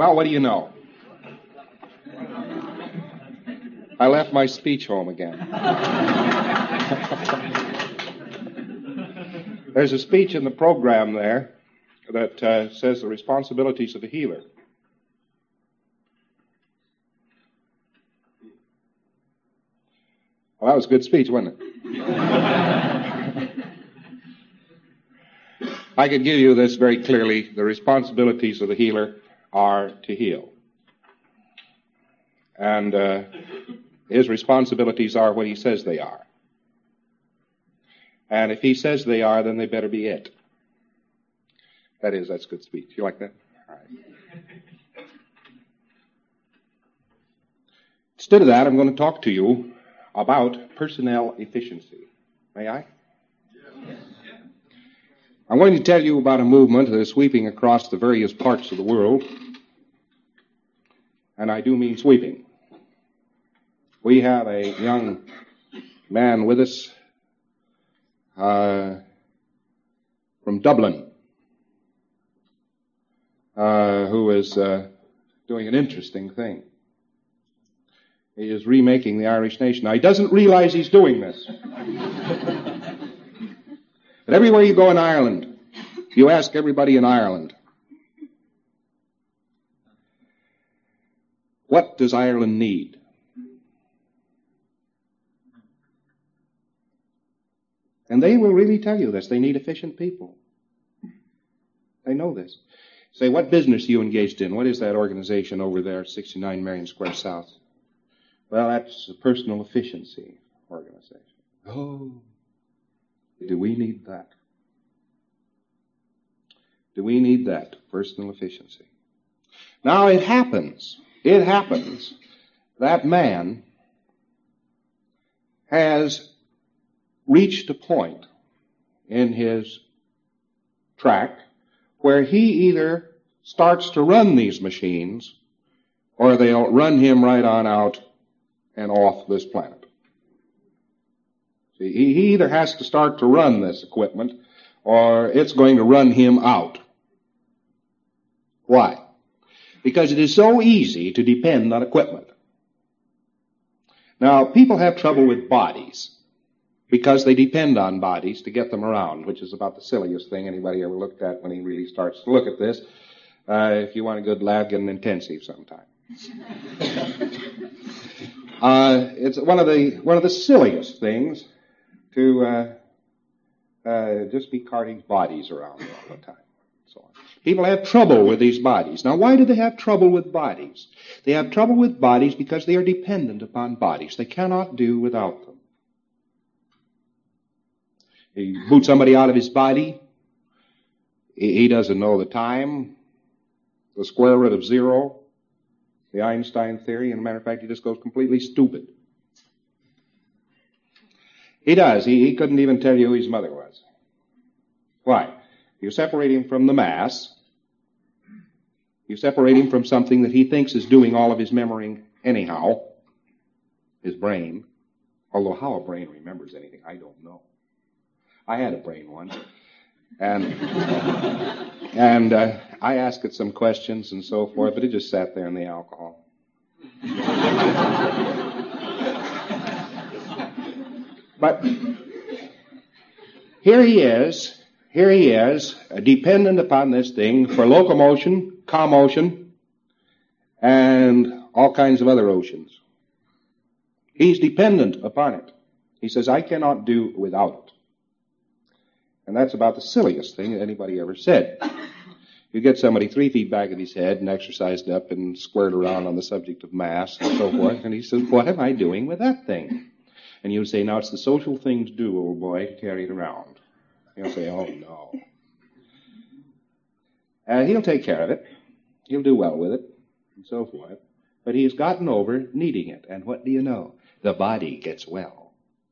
Well, what do you know? I left my speech home again. There's a speech in the program there that says the responsibilities of a healer. Well, that was a good speech, wasn't it? I could give you this very clearly. The responsibilities of the healer are to heal. And his responsibilities are what he says they are. And if he says they are, then they better be it. That's good speech. You like that? All right. Instead of that, I'm going to talk to you about personnel efficiency. May I? Yes. I'm going to tell you about a movement that is sweeping across the various parts of the world. And I do mean sweeping. We have a young man with us from Dublin who is doing an interesting thing. He is remaking the Irish nation. Now, he doesn't realize he's doing this. But everywhere you go in Ireland, you ask everybody in Ireland, what does Ireland need? And they will really tell you this. They need efficient people. They know this. Say, what business are you engaged in? What is that organization over there, 69 Marion Square South? Well, that's a personal efficiency organization. Oh, do we need that? Do we need that, personal efficiency? Now, it happens that man has reached a point in his track where he either starts to run these machines or they'll run him right on out and off this planet. See, he either has to start to run this equipment or it's going to run him out. Why? Because it is so easy to depend on equipment. Now, people have trouble with bodies because they depend on bodies to get them around, which is about the silliest thing anybody ever looked at when he really starts to look at this. If you want a good laugh, get an intensive sometime. It's one of the silliest things to just be carting bodies around all the time. So on. People have trouble with these bodies. Now, why do they have trouble with bodies? They have trouble with bodies because they are dependent upon bodies. They cannot do without them. You boot somebody out of his body, he doesn't know the time, the square root of zero, the Einstein theory, and as a matter of fact, he just goes completely stupid. He does. He couldn't even tell you who his mother was. Why? You separate him from the mass. You separate him from something that he thinks is doing all of his memorying anyhow, his brain. Although how a brain remembers anything, I don't know. I had a brain once, and I asked it some questions and so forth, but it just sat there in the alcohol. But here he is, dependent upon this thing for locomotion, commotion, and all kinds of other oceans. He's dependent upon it. He says, I cannot do without it. And that's about the silliest thing that anybody ever said. You get somebody 3 feet back of his head and exercised up and squared around on the subject of mass and so forth, and he says, what am I doing with that thing? And you say, now it's the social thing to do, old boy, to carry it around. He'll say, oh no. He'll take care of it. He'll do well with it, and so forth. But he's gotten over needing it. And what do you know? The body gets well.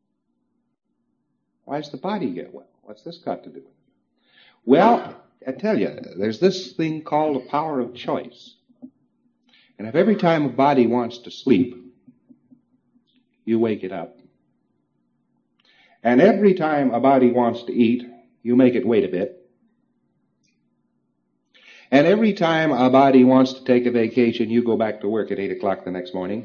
Why does the body get well? What's this got to do with it? Well, I tell you, there's this thing called the power of choice. And if every time a body wants to sleep, you wake it up. And every time a body wants to eat, you make it wait a bit. And every time a body wants to take a vacation, you go back to work at 8 o'clock the next morning,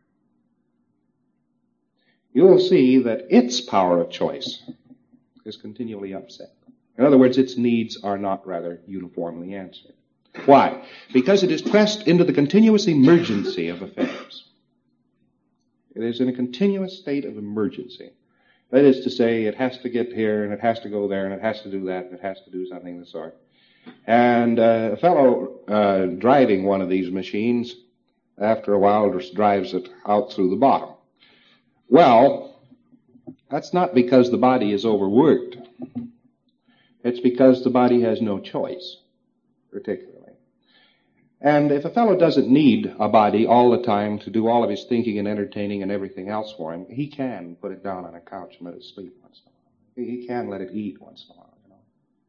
you will see that its power of choice is continually upset. In other words, its needs are not rather uniformly answered. Why? Because it is pressed into the continuous emergency of affairs. It is in a continuous state of emergency. That is to say, it has to get here, and it has to go there, and it has to do that, and it has to do something of the sort. And a fellow driving one of these machines, after a while, just drives it out through the bottom. Well, that's not because the body is overworked. It's because the body has no choice, particularly. And if a fellow doesn't need a body all the time to do all of his thinking and entertaining and everything else for him, he can put it down on a couch and let it sleep once in a while. He can let it eat once in a while, you know.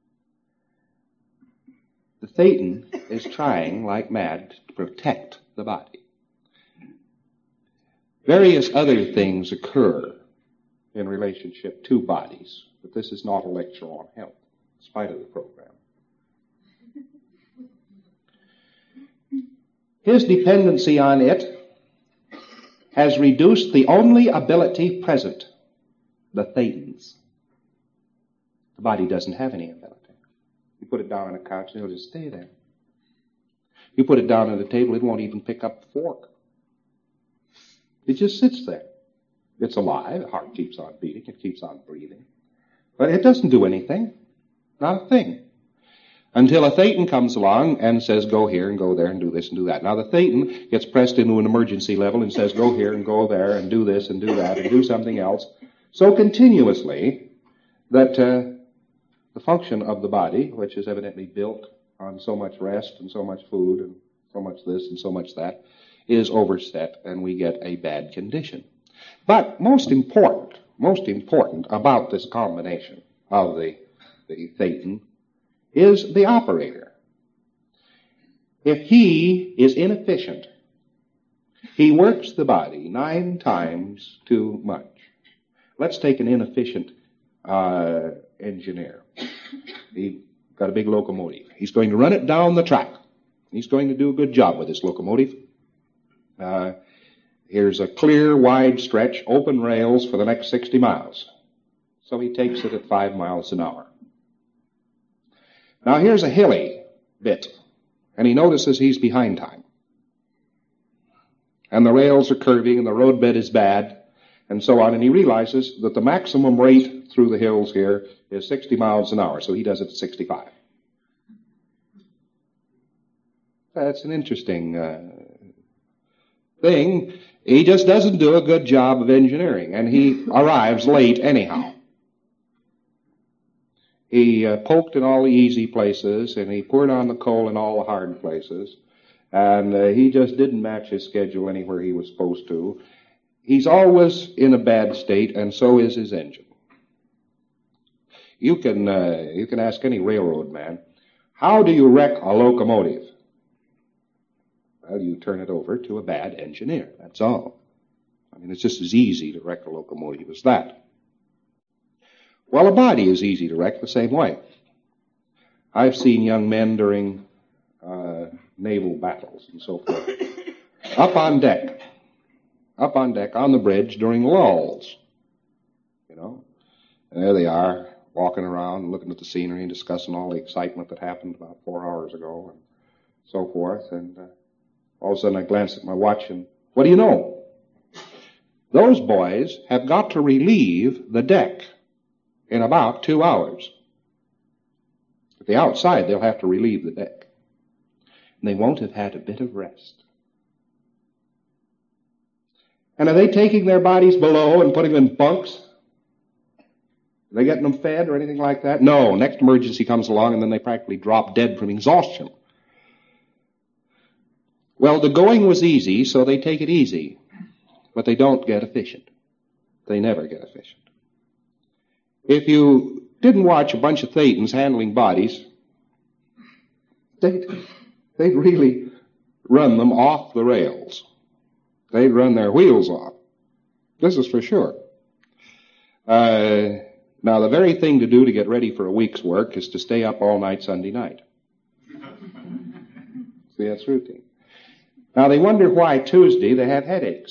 The Thetan is trying, like mad, to protect the body. Various other things occur in relationship to bodies, but this is not a lecture on health, in spite of the program. His dependency on it has reduced the only ability present, the Thetan's. The body doesn't have any ability. You put it down on a couch and it'll just stay there. You put it down on the table, it won't even pick up the fork. It just sits there. It's alive, the heart keeps on beating, it keeps on breathing. But it doesn't do anything. Not a thing. Until a Thetan comes along and says, go here and go there and do this and do that. Now the Thetan gets pressed into an emergency level and says, go here and go there and do this and do that and do something else, so continuously that the function of the body, which is evidently built on so much rest and so much food and so much this and so much that, is overset, and we get a bad condition. But most important about this combination of the Thetan is the operator. If he is inefficient, he works the body 9 times too much. Let's take an inefficient engineer. He got a big locomotive. He's going to run it down the track. He's going to do a good job with this locomotive. Here's a clear, wide stretch, open rails for the next 60 miles. So he takes it at 5 miles an hour. Now here's a hilly bit, and he notices he's behind time. And the rails are curving, and the roadbed is bad, and so on, and he realizes that the maximum rate through the hills here is 60 miles an hour, so he does it at 65. That's an interesting thing. He just doesn't do a good job of engineering, and he arrives late anyhow. He poked in all the easy places, and he poured on the coal in all the hard places, and he just didn't match his schedule anywhere he was supposed to. He's always in a bad state, and so is his engine. You can ask any railroad man, how do you wreck a locomotive? Well, you turn it over to a bad engineer, that's all. I mean, it's just as easy to wreck a locomotive as that. Well, a body is easy to wreck the same way. I've seen young men during naval battles and so forth, up on deck, on the bridge during lulls, you know. And there they are, walking around, looking at the scenery and discussing all the excitement that happened about 4 hours ago and so forth. And all of a sudden I glance at my watch and what do you know? Those boys have got to relieve the deck in about 2 hours. At the outside, they'll have to relieve the deck. And they won't have had a bit of rest. And are they taking their bodies below and putting them in bunks? Are they getting them fed or anything like that? No. Next emergency comes along and then they practically drop dead from exhaustion. Well, the going was easy, so they take it easy. But they don't get efficient. They never get efficient. If you didn't watch a bunch of Thetans handling bodies, they'd really run them off the rails. They'd run their wheels off. This is for sure. Now, the very thing to do to get ready for a week's work is to stay up all night Sunday night. See, that's routine. Now they wonder why Tuesday they have headaches.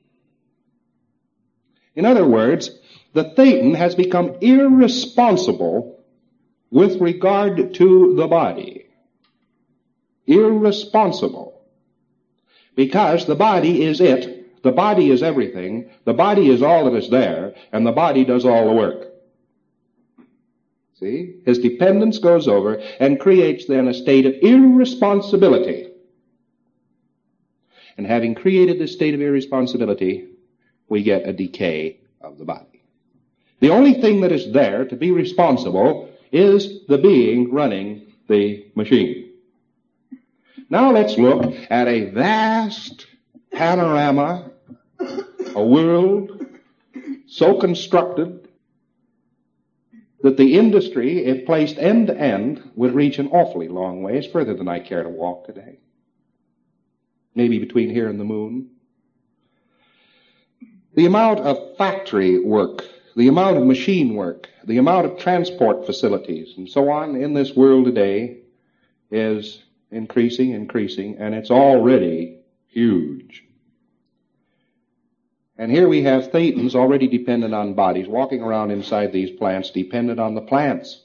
In other words, the Thetan has become irresponsible with regard to the body. Irresponsible. Because the body is it. The body is everything. The body is all that is there, and the body does all the work. See? His dependence goes over and creates then a state of irresponsibility. And having created this state of irresponsibility, we get a decay of the body. The only thing that is there to be responsible is the being running the machine. Now let's look at a vast panorama, a world so constructed that the industry, if placed end to end, would reach an awfully long ways, further than I care to walk today. Maybe between here and the moon. The amount of factory work, the amount of machine work, the amount of transport facilities, and so on in this world today is increasing, and it's already huge. And here we have Thetans already dependent on bodies, walking around inside these plants, dependent on the plants.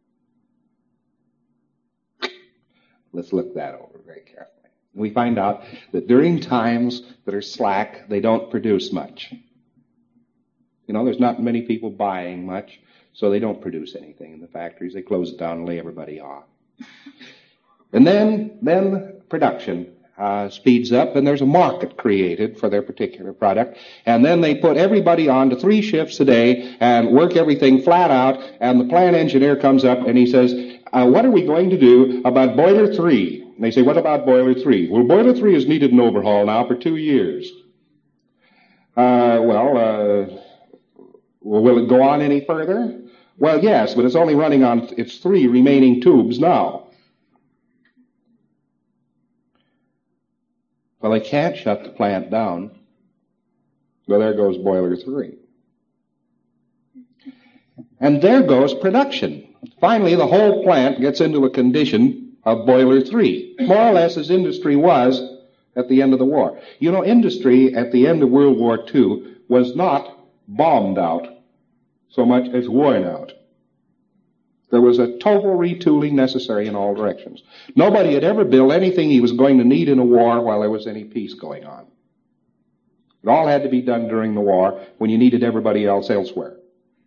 Let's look that over very carefully. We find out that during times that are slack, they don't produce much. You know, there's not many people buying much, so they don't produce anything in the factories. They close it down and lay everybody off. And then production speeds up, and there's a market created for their particular product. And then they put everybody on to 3 shifts a day and work everything flat out, and the plant engineer comes up and he says, what are we going to do about Boiler 3? And they say, what about Boiler 3? Well, Boiler 3 has needed an overhaul now for 2 years. Will it go on any further? Well, yes, but it's only running on its 3 remaining tubes now. Well, they can't shut the plant down. Well, there goes Boiler 3. And there goes production. Finally, the whole plant gets into a condition of Boiler 3, more or less as industry was at the end of the war. You know, industry at the end of World War II was not bombed out so much as worn out. There was a total retooling necessary in all directions. Nobody had ever built anything he was going to need in a war while there was any peace going on. It all had to be done during the war when you needed everybody else elsewhere.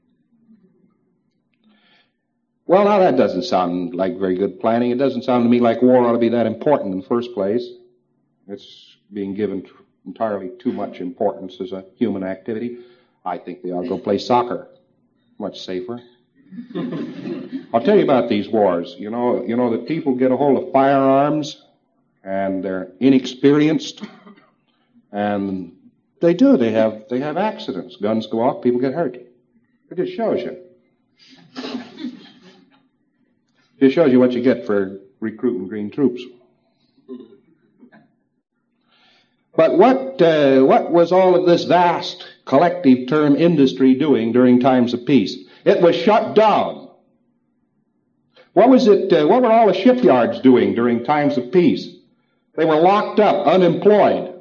Well, now that doesn't sound like very good planning. It doesn't sound to me like war ought to be that important in the first place. It's being given entirely too much importance as a human activity. I think they ought to go play soccer. Much safer. I'll tell you about these wars. You know that people get a hold of firearms and they're inexperienced, and they do. They have accidents. Guns go off, people get hurt. It just shows you. It shows you what you get for recruiting green troops. But what was all of this vast collective term industry doing during times of peace? It was shut down. What were all the shipyards doing during times of peace? They were locked up, unemployed.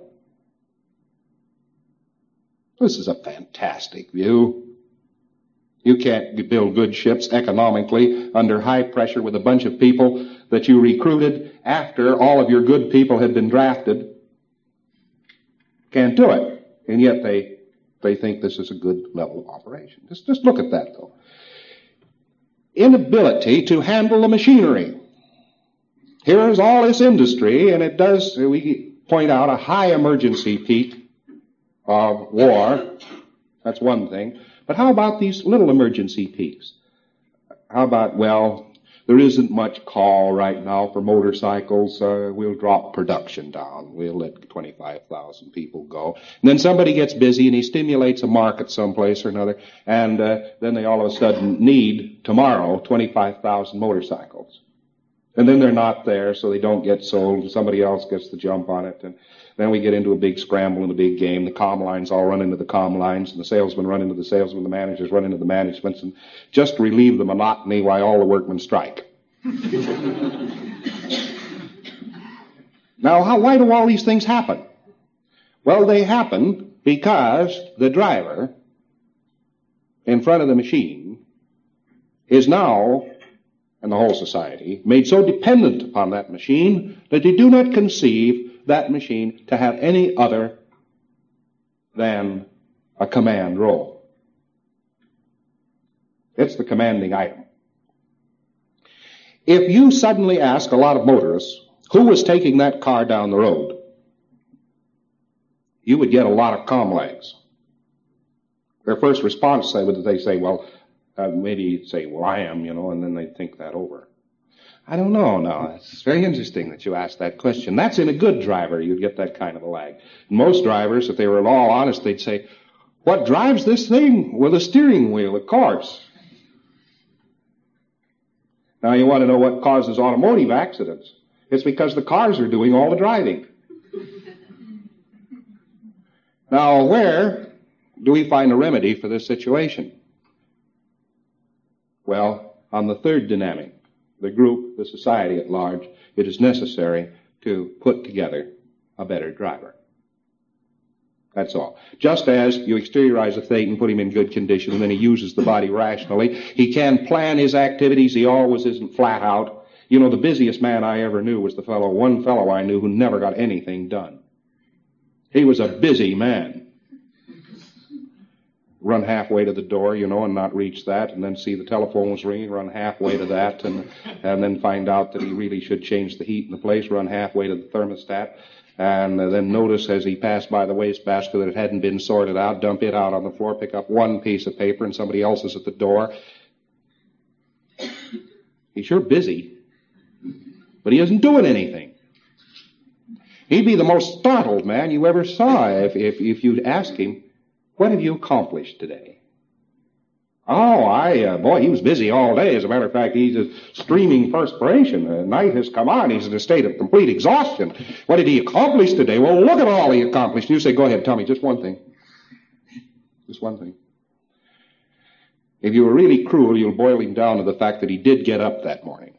This is a fantastic view. You can't build good ships economically under high pressure with a bunch of people that you recruited after all of your good people had been drafted. Can't do it. And yet they think this is a good level of operation. Just look at that, though. Inability to handle the machinery. Here is all this industry, and it does, we point out, a high emergency peak of war. That's one thing. But how about these little emergency peaks? How about, well, there isn't much call right now for motorcycles. We'll drop production down. We'll let 25,000 people go. And then somebody gets busy and he stimulates a market someplace or another, and then they all of a sudden need, tomorrow, 25,000 motorcycles. And then they're not there, so they don't get sold, and somebody else gets the jump on it. And then we get into a big scramble and a big game. The comm lines all run into the comm lines, and the salesmen run into the salesmen, the managers run into the managements, and just relieve the monotony while all the workmen strike. Now, why do all these things happen? Well, they happen because the driver in front of the machine is now, and the whole society, made so dependent upon that machine that they do not conceive that machine to have any other than a command role. It's the commanding item. If you suddenly ask a lot of motorists who was taking that car down the road, you would get a lot of calm legs. Their first response, they say, well, maybe you'd say, well, I am, and then they'd think that over. I don't know, no. It's very interesting that you asked that question. That's in a good driver, you'd get that kind of a lag. Most drivers, if they were at all honest, they'd say, what drives this thing? Well, the steering wheel, of course. Now, you want to know what causes automotive accidents. It's because the cars are doing all the driving. Now, where do we find a remedy for this situation? Well, on the third dynamic, the group, the society at large, it is necessary to put together a better driver. That's all. Just as you exteriorize a Thetan, put him in good condition, and then he uses the body rationally. He can plan his activities. He always isn't flat out. The busiest man I ever knew was one fellow I knew who never got anything done. He was a busy man. Run halfway to the door, and not reach that, and then see the telephone was ringing, run halfway to that, and then find out that he really should change the heat in the place, run halfway to the thermostat, and then notice as he passed by the wastebasket that it hadn't been sorted out, dump it out on the floor, pick up one piece of paper, and somebody else is at the door. He's sure busy, but he isn't doing anything. He'd be the most startled man you ever saw if you'd ask him, what have you accomplished today? Oh, boy, he was busy all day. As a matter of fact, he's a streaming perspiration. The night has come on. He's in a state of complete exhaustion. What did he accomplish today? Well, look at all he accomplished. You say, go ahead, tell me just one thing. Just one thing. If you were really cruel, you'll boil him down to the fact that he did get up that morning.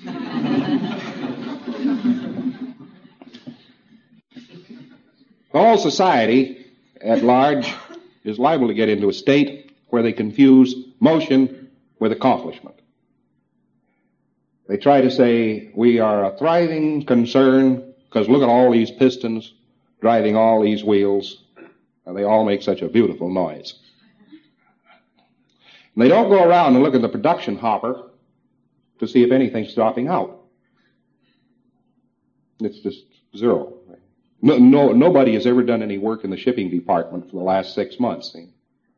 The whole society at large is liable to get into a state where they confuse motion with accomplishment. They try to say, we are a thriving concern because look at all these pistons driving all these wheels, and they all make such a beautiful noise. And they don't go around and look at the production hopper to see if anything's dropping out. It's just zero. Nobody has ever done any work in the shipping department for the last 6 months. See?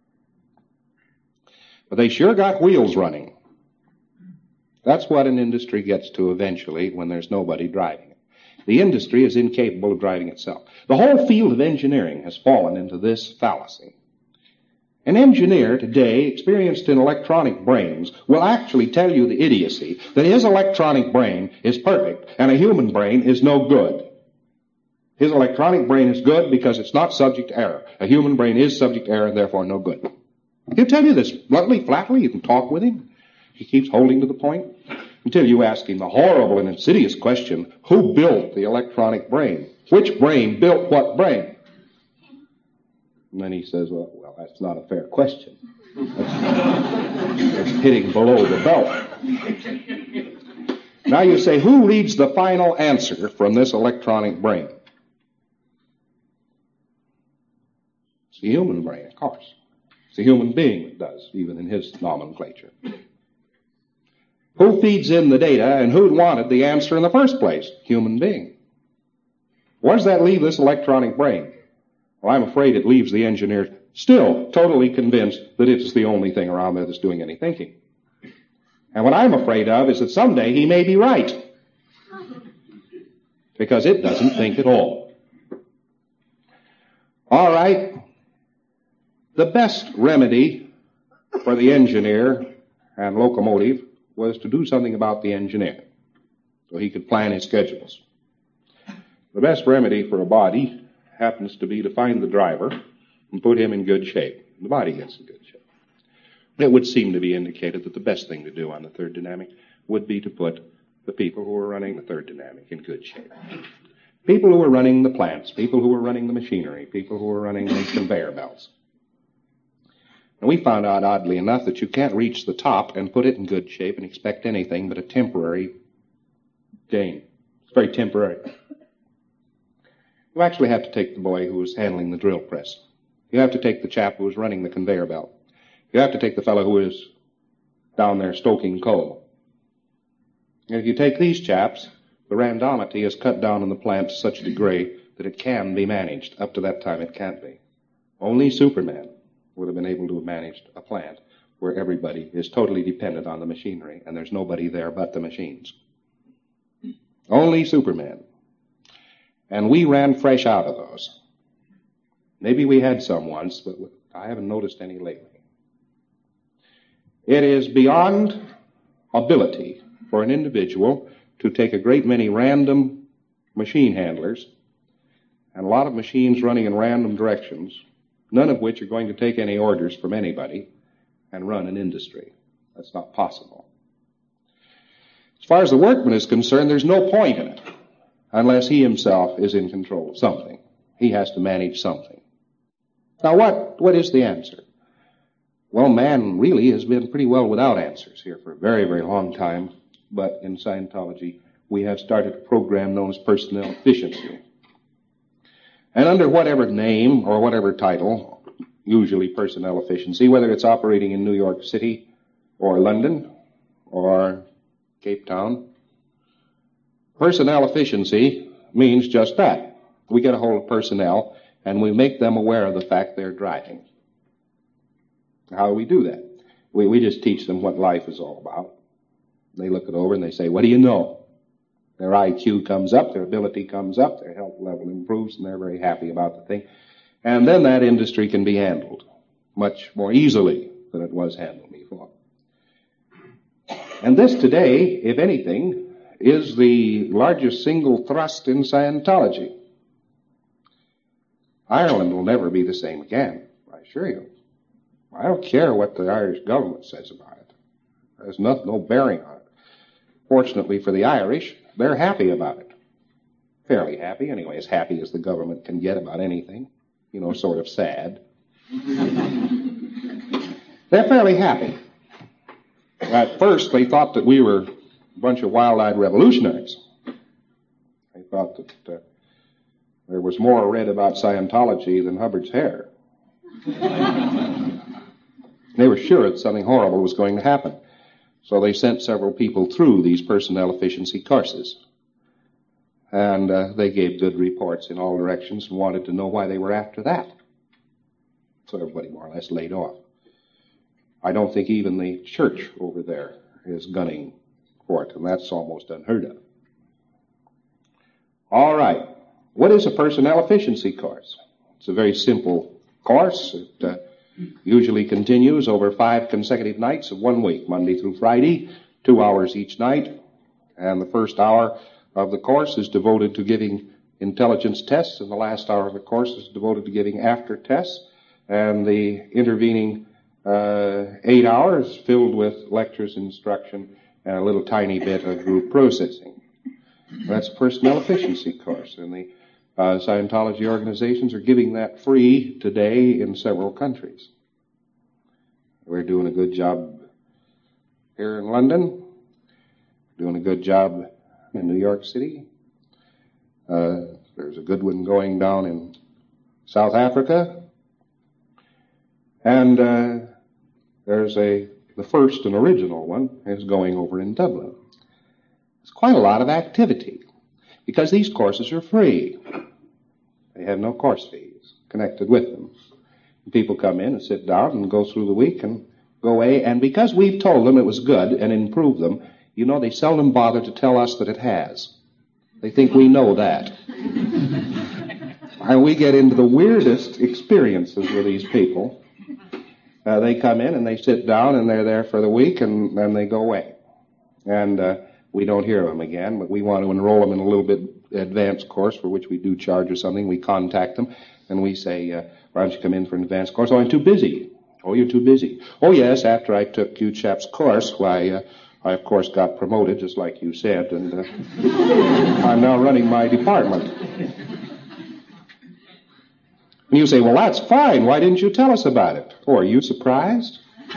But they sure got wheels running. That's what an industry gets to eventually when there's nobody driving it. The industry is incapable of driving itself. The whole field of engineering has fallen into this fallacy. An engineer today, experienced in electronic brains, will actually tell you the idiocy that his electronic brain is perfect and a human brain is no good. His electronic brain is good because it's not subject to error. A human brain is subject to error and therefore no good. He'll tell you this bluntly, flatly. You can talk with him. He keeps holding to the point until you ask him the horrible and insidious question, who built the electronic brain? Which brain built what brain? And then he says, well, that's not a fair question. That's hitting below the belt. Now you say, who reads the final answer from this electronic brain? It's the human brain, of course. It's a human being that does, even in his nomenclature. Who feeds in the data and who wanted the answer in the first place? Human being. Where does that leave this electronic brain? Well, I'm afraid it leaves the engineer still totally convinced that it's the only thing around there that's doing any thinking. And what I'm afraid of is that someday he may be right. Because it doesn't think at all. All right. The best remedy for the engineer and locomotive was to do something about the engineer so he could plan his schedules. The best remedy for a body happens to be to find the driver and put him in good shape. The body gets in good shape. It would seem to be indicated that the best thing to do on the third dynamic would be to put the people who are running the third dynamic in good shape. People who were running the plants, people who were running the machinery, people who were running the conveyor belts. And we found out, oddly enough, that you can't reach the top and put it in good shape and expect anything but a temporary gain. It's very temporary. You actually have to take the boy who was handling the drill press. You have to take the chap who was running the conveyor belt. You have to take the fellow who is down there stoking coal. And if you take these chaps, the randomity is cut down in the plant to such a degree that it can be managed. Up to that time, it can't be. Only Superman would have been able to have managed a plant where everybody is totally dependent on the machinery and there's nobody there but the machines. Only Superman. And we ran fresh out of those. Maybe we had some once, but I haven't noticed any lately. It is beyond ability for an individual to take a great many random machine handlers and a lot of machines running in random directions, none of which are going to take any orders from anybody, and run an industry. That's not possible. As far as the workman is concerned, there's no point in it unless he himself is in control of something. He has to manage something. Now, what is the answer? Well, man really has been pretty well without answers here for a very, very long time, but in Scientology, we have started a program known as personnel efficiency. And under whatever name or whatever title, usually personnel efficiency, whether it's operating in New York City or London or Cape Town, personnel efficiency means just that. We get a hold of personnel and we make them aware of the fact they're driving. How do we do that? We just teach them what life is all about. They look it over and they say, what do you know? Their IQ comes up, their ability comes up, their health level improves, and they're very happy about the thing. And then that industry can be handled much more easily than it was handled before. And this today, if anything, is the largest single thrust in Scientology. Ireland will never be the same again, I assure you. I don't care what the Irish government says about it. There's no bearing on it. Fortunately for the Irish, they're happy about it. Fairly happy, anyway, as happy as the government can get about anything. You know, sort of sad. They're fairly happy. At first, they thought that we were a bunch of wild-eyed revolutionaries. They thought that there was more read about Scientology than Hubbard's hair. They were sure that something horrible was going to happen. So they sent several people through these personnel efficiency courses. And they gave good reports in all directions and wanted to know why they were after that. So everybody more or less laid off. I don't think even the church over there is gunning for it, and that's almost unheard of. All right. What is a personnel efficiency course? It's a very simple course. It usually continues over 5 consecutive nights of 1 week, Monday through Friday, 2 hours each night. And the first hour of the course is devoted to giving intelligence tests, and the last hour of the course is devoted to giving after tests, and the intervening 8 hours filled with lectures, instruction, and a little tiny bit of group processing. That's a personnel efficiency course, and the Scientology organizations are giving that free today in several countries. We're doing a good job here in London, doing a good job in New York City. There's a good one going down in South Africa. And there's the first and original one is going over in Dublin. It's quite a lot of activity because these courses are free. They have no course fees connected with them. People come in and sit down and go through the week and go away. And because we've told them it was good and improved them, you know, they seldom bother to tell us that it has. They think we know that. And we get into the weirdest experiences with these people. They come in and they sit down and they're there for the week and then they go away. And we don't hear them again, but we want to enroll them in a little bit advanced course for which we do charge or something. We contact them and we say, why don't you come in for an advanced course? Oh, I'm too busy. Oh, you're too busy. Oh, yes, after I took you chaps' course, why, I, of course, got promoted, just like you said, and I'm now running my department. And you say, well, that's fine. Why didn't you tell us about it? Oh, are you surprised?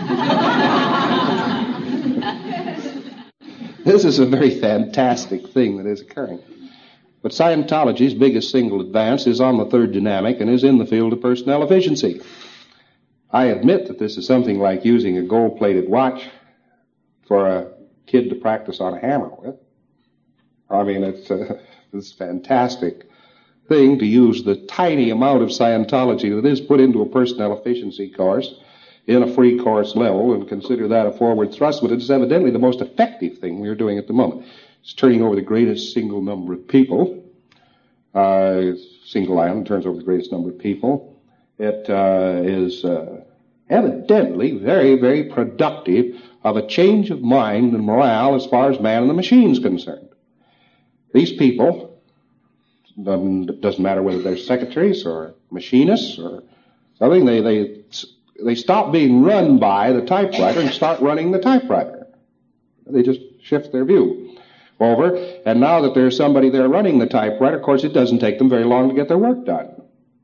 This is a very fantastic thing that is occurring. But Scientology's biggest single advance is on the third dynamic and is in the field of personnel efficiency. I admit that this is something like using a gold-plated watch for a kid to practice on a hammer with. I mean, it's a fantastic thing to use the tiny amount of Scientology that is put into a personnel efficiency course in a free course level and consider that a forward thrust, but it's evidently the most effective thing we're doing at the moment. It's turning over the greatest single number of people. Single island turns over the greatest number of people. It is evidently very, very productive of a change of mind and morale as far as man and the machine is concerned. These people, it doesn't matter whether they're secretaries or machinists or something, they stop being run by the typewriter and start running the typewriter. They just shift their view over, and now that there's somebody there running the typewriter, of course, it doesn't take them very long to get their work done.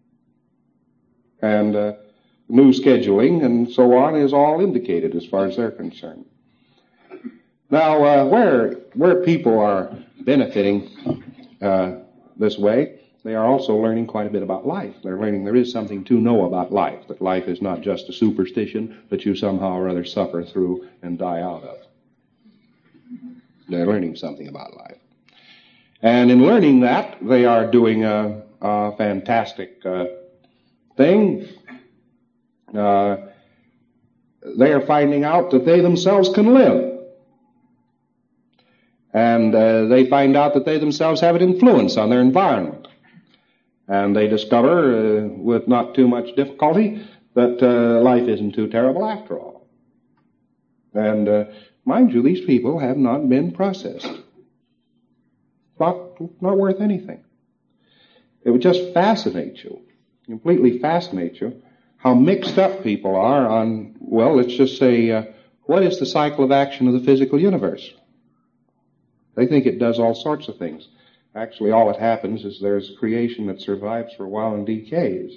And new scheduling and so on is all indicated as far as they're concerned. Now, where people are benefiting this way, they are also learning quite a bit about life. They're learning there is something to know about life, that life is not just a superstition that you somehow or other suffer through and die out of. They're learning something about life. And in learning that, they are doing a fantastic thing. They are finding out that they themselves can live. And they find out that they themselves have an influence on their environment. And they discover, with not too much difficulty, that life isn't too terrible after all. And mind you, these people have not been processed. Not worth anything. It would just fascinate you, completely fascinate you, how mixed up people are on, well, let's just say, what is the cycle of action of the physical universe? They think it does all sorts of things. Actually, all that happens is there's creation that survives for a while and decays.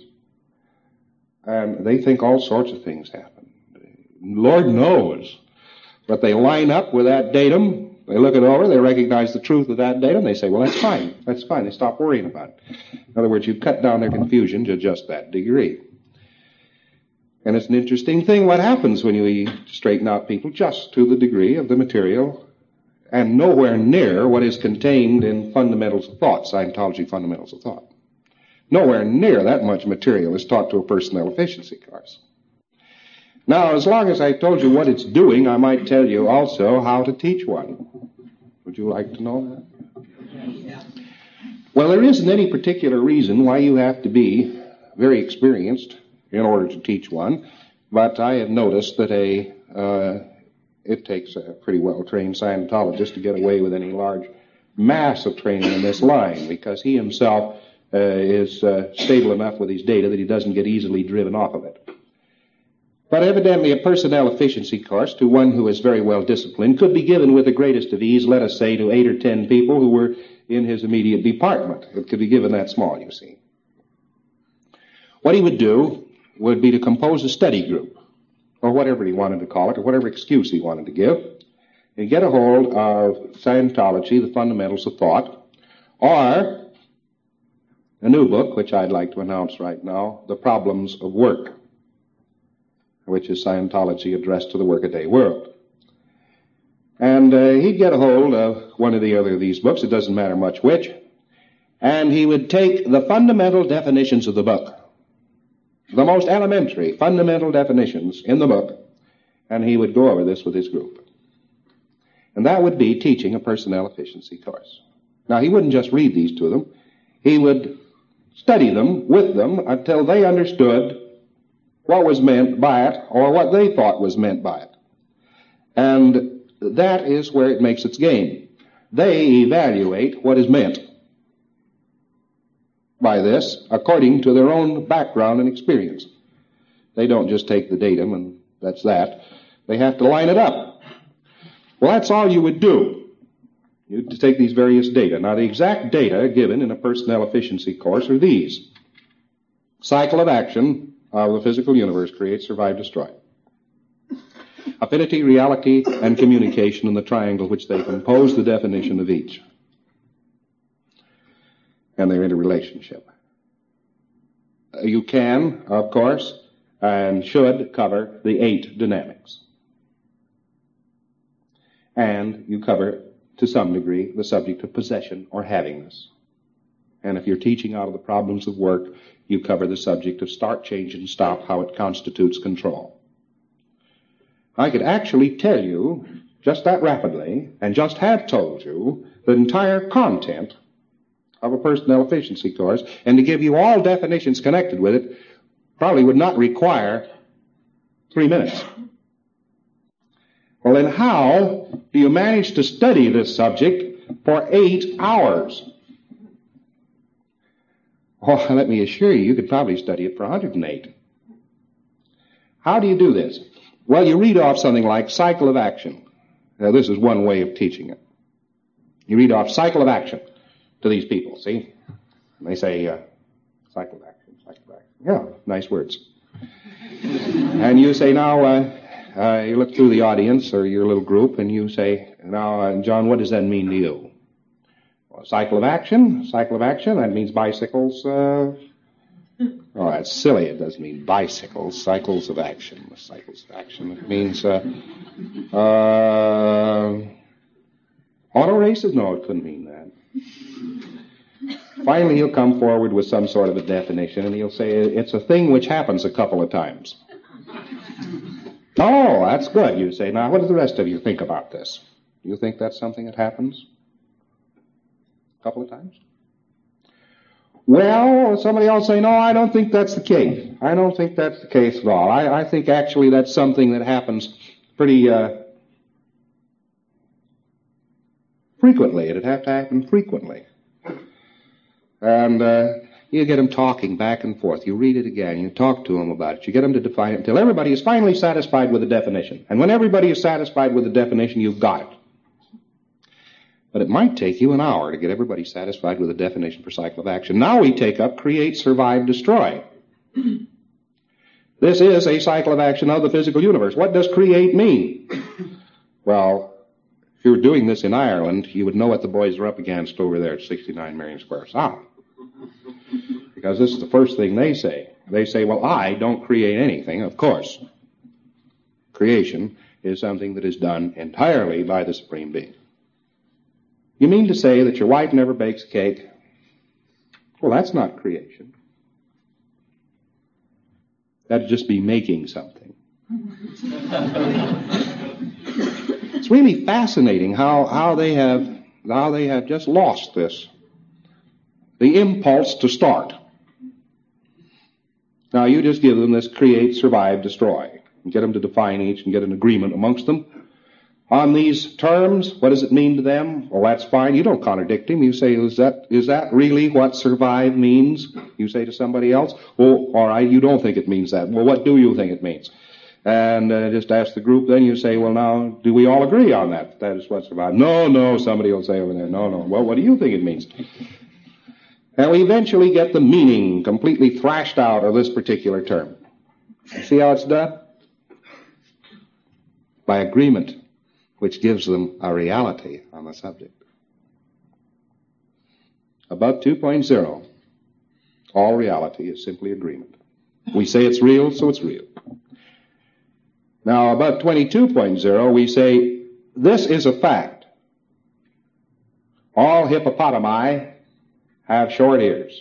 And they think all sorts of things happen. Lord knows. But they line up with that datum, they look it over, they recognize the truth of that datum, they say, well, that's fine. They stop worrying about it. In other words, you cut down their confusion to just that degree. And it's an interesting thing what happens when you straighten out people just to the degree of the material and nowhere near what is contained in Fundamentals of Thought, Scientology Fundamentals of Thought. Nowhere near that much material is taught to a personnel efficiency course. Now, as long as I told you what it's doing, I might tell you also how to teach one. Would you like to know that? Yeah. Well, there isn't any particular reason why you have to be very experienced in order to teach one, but I have noticed that it takes a pretty well-trained Scientologist to get away with any large mass of training in this line, because he himself is stable enough with his data that he doesn't get easily driven off of it. But evidently a personnel efficiency course to one who is very well disciplined could be given with the greatest of ease, let us say, to 8 or 10 people who were in his immediate department. It could be given that small, you see. What he would do would be to compose a study group, or whatever he wanted to call it, or whatever excuse he wanted to give, and get a hold of Scientology, the Fundamentals of Thought, or a new book, which I'd like to announce right now, The Problems of Work, which is Scientology addressed to the workaday world. And he'd get a hold of one or the other of these books, it doesn't matter much which, and he would take the fundamental definitions of the book, the most elementary fundamental definitions in the book, and he would go over this with his group. And that would be teaching a personnel efficiency course. Now, he wouldn't just read these to them. He would study them with them until they understood what was meant by it, or what they thought was meant by it. And that is where it makes its game. They evaluate what is meant by this according to their own background and experience. They don't just take the datum and that's that. They have to line it up. Well, that's all you would do. You'd take these various data. Now, the exact data given in a personnel efficiency course are these. Cycle of action of the physical universe: create, survive, destroy. Affinity, reality, and communication in the triangle which they compose, the definition of each. And their interrelationship. You can, of course, and should cover the 8 dynamics. And you cover, to some degree, the subject of possession or havingness. And if you're teaching out of the problems of work, you cover the subject of start, change, and stop, how it constitutes control. I could actually tell you, just that rapidly, and just have told you, the entire content of a personnel efficiency course, and to give you all definitions connected with it, probably would not require 3 minutes. Well, then how do you manage to study this subject for 8 hours? Oh, let me assure you, you could probably study it for 108. How do you do this? Well, you read off something like cycle of action. Now, this is one way of teaching it. You read off cycle of action to these people, see? And they say, cycle of action, cycle of action. Yeah, nice words. And you say, now, you look through the audience or your little group and you say, now, John, what does that mean to you? Well, cycle of action, that means bicycles. Oh, that's silly. It doesn't mean bicycles. Cycles of action. Cycles of action. It means auto races? No, it couldn't mean that. Finally, he'll come forward with some sort of a definition, and he'll say it's a thing which happens a couple of times. Oh, that's good, you say. Now, what do the rest of you think about this? Do you think that's something that happens a couple of times? Well, somebody else say, no, I don't think that's the case. I don't think that's the case at all. I think actually that's something that happens pretty frequently. It'd have to happen frequently. And you get them talking back and forth. You read it again. You talk to them about it. You get them to define it until everybody is finally satisfied with the definition. And when everybody is satisfied with the definition, you've got it. But it might take you an hour to get everybody satisfied with the definition for cycle of action. Now we take up create, survive, destroy. This is a cycle of action of the physical universe. What does create mean? Well, if you were doing this in Ireland, you would know what the boys are up against over there at 69 Marion Square South. Because this is the first thing they say. They say, well, I don't create anything, of course. Creation is something that is done entirely by the Supreme Being. You mean to say that your wife never bakes a cake? Well, that's not creation. That'd just be making something. It's really fascinating how they have just lost this. The impulse to start. Now, you just give them this create, survive, destroy, and get them to define each and get an agreement amongst them. On these terms, what does it mean to them? Well, that's fine. You don't contradict him. You say, is that really what survive means? You say to somebody else, well, all right, you don't think it means that. Well, what do you think it means? And just ask the group, then you say, well, now, do we all agree on that? That is what survive. No, somebody will say over there, no. Well, what do you think it means? And we eventually get the meaning completely thrashed out of this particular term. See how it's done? By agreement, which gives them a reality on the subject. Above 2.0, all reality is simply agreement. We say it's real, so it's real. Now, above 22.0, we say, this is a fact. All hippopotami have short ears.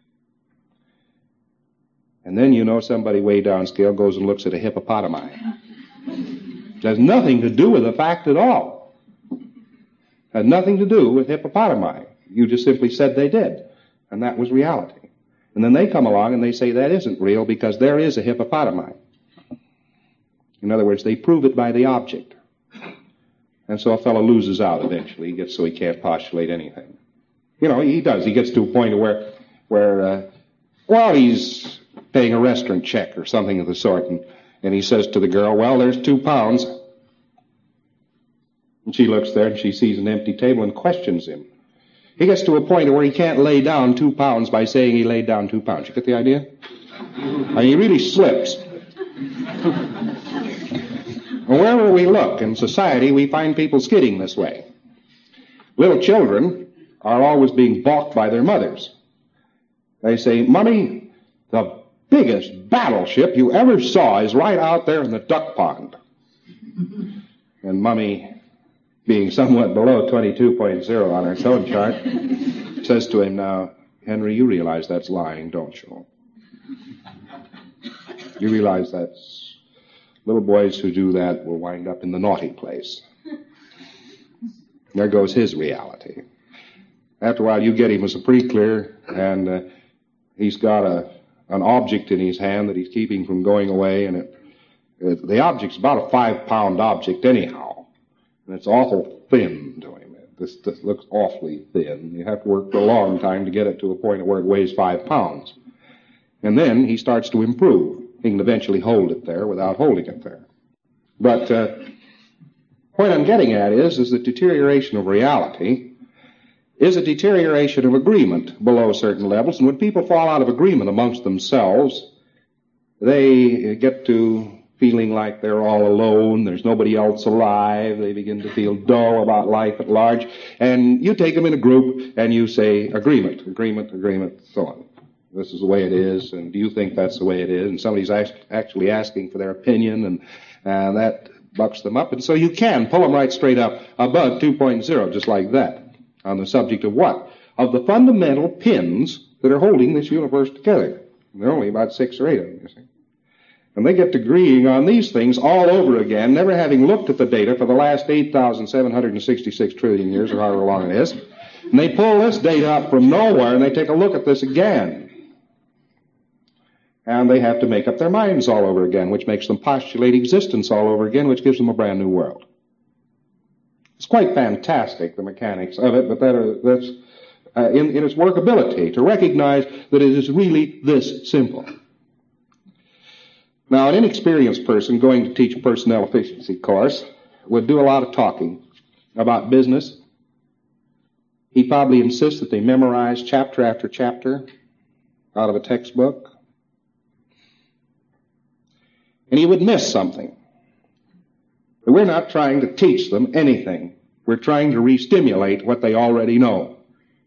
And then you know somebody way downscale goes and looks at a hippopotami. It has nothing to do with the fact at all. It has nothing to do with hippopotami. You just simply said they did. And that was reality. And then they come along and they say that isn't real because there is a hippopotami. In other words, they prove it by the object. And so a fellow loses out eventually. He gets so he can't postulate anything. You know, he does. He gets to a point where he's paying a restaurant check or something of the sort, and he says to the girl, well, there's £2. And she looks there and she sees an empty table and questions him. He gets to a point where he can't lay down 2 pounds by saying he laid down 2 pounds. You get the idea? He really slips. Wherever we look in society, we find people skidding this way. Little children are always being balked by their mothers. They say, "Mommy, the biggest battleship you ever saw is right out there in the duck pond." And Mommy, being somewhat below 22.0 on her tone chart, says to him, "Now, Henry, you realize that's lying, don't you? You realize that's little boys who do that will wind up in the naughty place." There goes his reality. After a while, you get him as a pre-clear, and he's got an object in his hand that he's keeping from going away, and the object's about a 5-pound object anyhow, and it's awful thin to him. This looks awfully thin. You have to work for a long time to get it to a point where it weighs 5 pounds. And then he starts to improve. He can eventually hold it there without holding it there. But point I'm getting at is that deterioration of reality is a deterioration of agreement below certain levels. And when people fall out of agreement amongst themselves, they get to feeling like they're all alone, there's nobody else alive, they begin to feel dull about life at large, and you take them in a group and you say, agreement, agreement, agreement, so on. This is the way it is, and do you think that's the way it is? And somebody's actually asking for their opinion, and that bucks them up, and so you can pull them right straight up above 2.0, just like that, on the subject of what? Of the fundamental pins that are holding this universe together. And there are only about 6 or 8 of them, you see. And they get to agreeing on these things all over again, never having looked at the data for the last 8,766 trillion years, or however long it is. And they pull this data up from nowhere, and they take a look at this again. And they have to make up their minds all over again, which makes them postulate existence all over again, which gives them a brand new world. It's quite fantastic, the mechanics of it, but that's in its workability, to recognize that it is really this simple. Now, an inexperienced person going to teach a personnel efficiency course would do a lot of talking about business. He'd probably insist that they memorize chapter after chapter out of a textbook. And he would miss something. But we're not trying to teach them anything. We're trying to re-stimulate what they already know.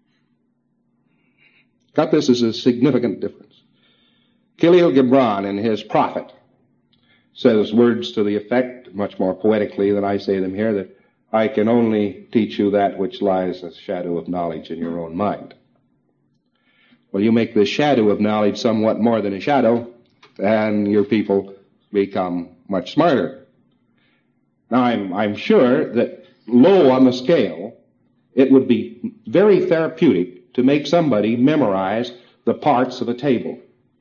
Got this as a significant difference. Khalil Gibran, in his Prophet, says words to the effect, much more poetically than I say them here, that I can only teach you that which lies as shadow of knowledge in your own mind. Well, you make the shadow of knowledge somewhat more than a shadow, and your people become much smarter. Now, I'm sure that low on the scale, it would be very therapeutic to make somebody memorize the parts of a table.